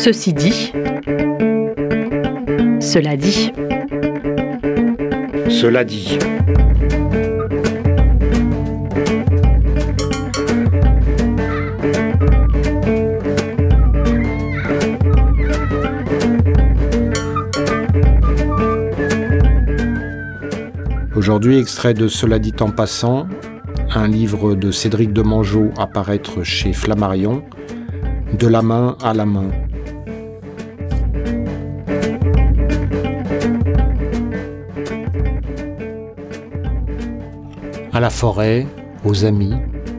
Ceci dit, cela dit. Cela dit. Aujourd'hui, extrait de Cela dit en passant, un livre de Cédric Demangeau à paraître chez Flammarion, De la main à la main. À la forêt, aux amis.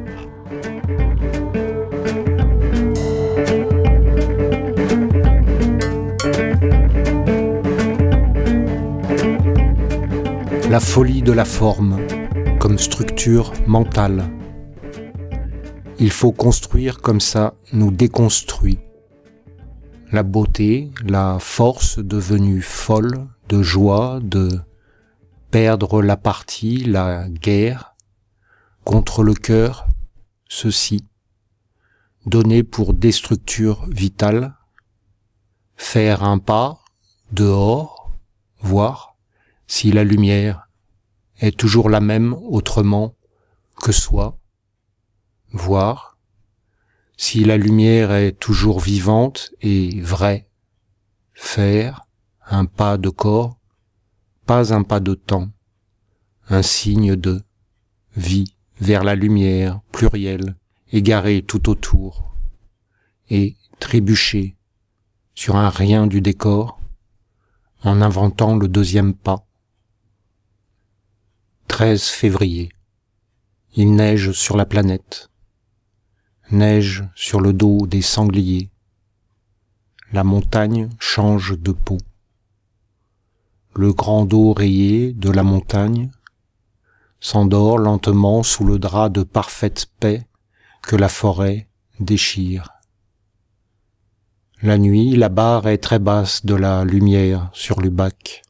La folie de la forme comme structure mentale. Il faut construire comme ça nous déconstruit. La beauté, la force devenue folle de joie, de perdre la partie, la guerre, contre le cœur, ceci, donner pour déstructure vitale, faire un pas dehors, voir si la lumière est toujours la même autrement que soi, voir si la lumière est toujours vivante et vraie, faire un pas de corps, pas un pas de temps, un signe de vie vers la lumière plurielle, égarée tout autour, et trébucher sur un rien du décor en inventant le deuxième pas. 13 février. Il neige sur la planète. Neige sur le dos des sangliers. La montagne change de peau. Le grand dos rayé de la montagne s'endort lentement sous le drap de parfaite paix que la forêt déchire. La nuit, la barre est très basse de la lumière sur l'Ubac.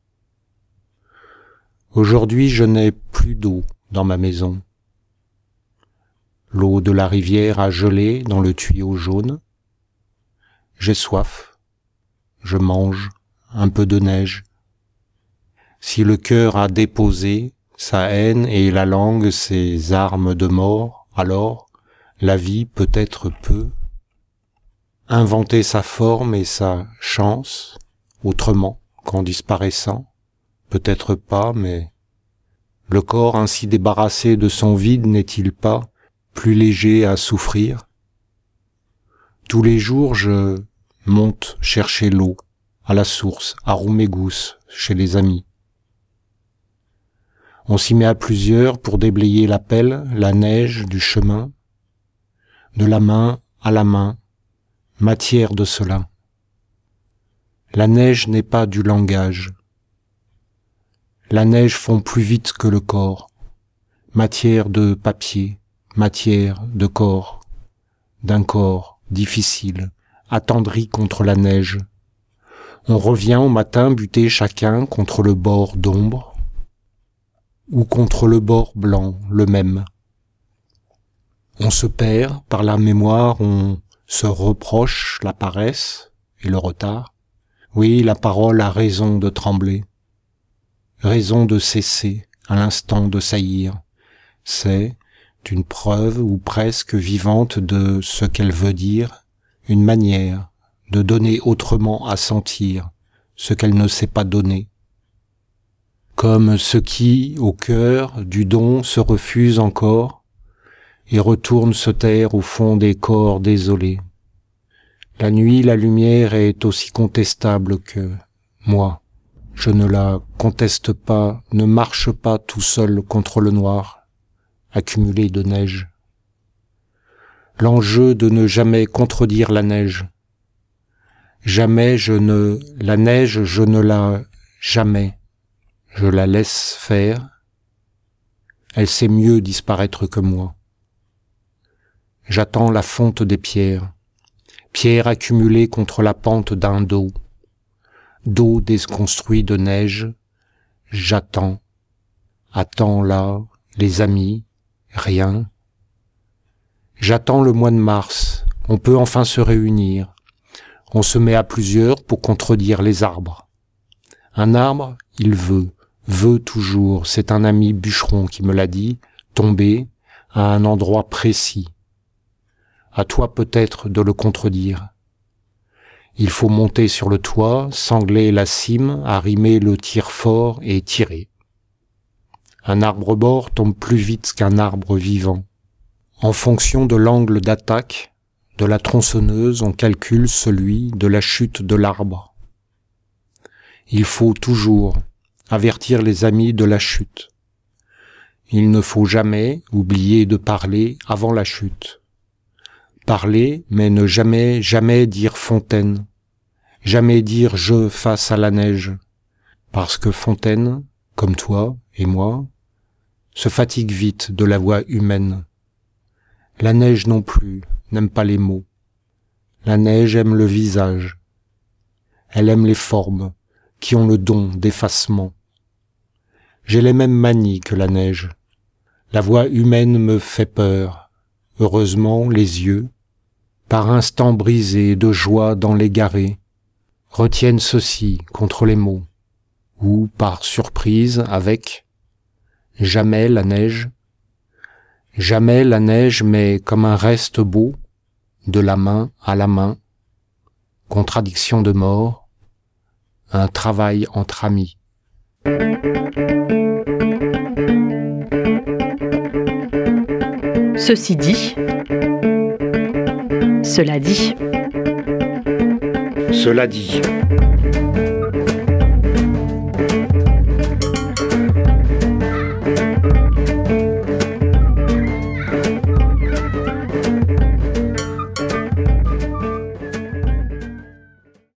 Aujourd'hui, je n'ai plus d'eau dans ma maison. L'eau de la rivière a gelé dans le tuyau jaune. J'ai soif. Je mange un peu de neige. Si le cœur a déposé sa haine et la langue ses armes de mort, alors la vie peut-être peut inventer sa forme et sa chance autrement qu'en disparaissant. Peut-être pas, mais le corps ainsi débarrassé de son vide n'est-il pas plus léger à souffrir? Tous les jours, je monte chercher l'eau à la source, à Roumégus, chez les amis. On s'y met à plusieurs pour déblayer la pelle, la neige du chemin, de la main à la main, matière de cela. La neige n'est pas du langage. La neige fond plus vite que le corps, matière de papier, matière de corps, d'un corps difficile, attendri contre la neige. On revient au matin buter chacun contre le bord d'ombre, ou contre le bord blanc, le même. On se perd par la mémoire, on se reproche la paresse et le retard. Oui, la parole a raison de trembler. Raison de cesser, à l'instant de saillir. C'est une preuve, ou presque vivante, de ce qu'elle veut dire, une manière de donner autrement à sentir ce qu'elle ne sait pas donner. Comme ce qui, au cœur du don, se refuse encore et retourne se taire au fond des corps désolés. La nuit, la lumière est aussi contestable que moi. Je ne la conteste pas, ne marche pas tout seul contre le noir, accumulé de neige. L'enjeu de ne jamais contredire la neige. Jamais la neige, je ne la jamais. Je la laisse faire. Elle sait mieux disparaître que moi. J'attends la fonte des pierres accumulées contre la pente d'un dos déconstruit de neige. J'attends là, les amis, rien. J'attends le mois de mars, on peut enfin se réunir. On se met à plusieurs pour contredire les arbres. Un arbre, il veut toujours, c'est un ami bûcheron qui me l'a dit, tomber à un endroit précis. À toi peut-être de le contredire. Il faut monter sur le toit, sangler la cime, arrimer le tire-fort et tirer. Un arbre-bord tombe plus vite qu'un arbre vivant. En fonction de l'angle d'attaque, de la tronçonneuse, on calcule celui de la chute de l'arbre. Il faut toujours avertir les amis de la chute. Il ne faut jamais oublier de parler avant la chute. Parler, mais ne jamais dire Fontaine. Jamais dire je face à la neige. Parce que Fontaine, comme toi et moi, se fatigue vite de la voix humaine. La neige non plus n'aime pas les mots. La neige aime le visage. Elle aime les formes qui ont le don d'effacement. J'ai les mêmes manies que la neige. La voix humaine me fait peur. Heureusement, les yeux, par instants brisés de joie dans l'égaré, retiennent ceci contre les mots, ou par surprise avec jamais la neige, mais comme un reste beau, de la main à la main, contradiction de mort, un travail entre amis. Ceci dit, cela dit. Cela dit.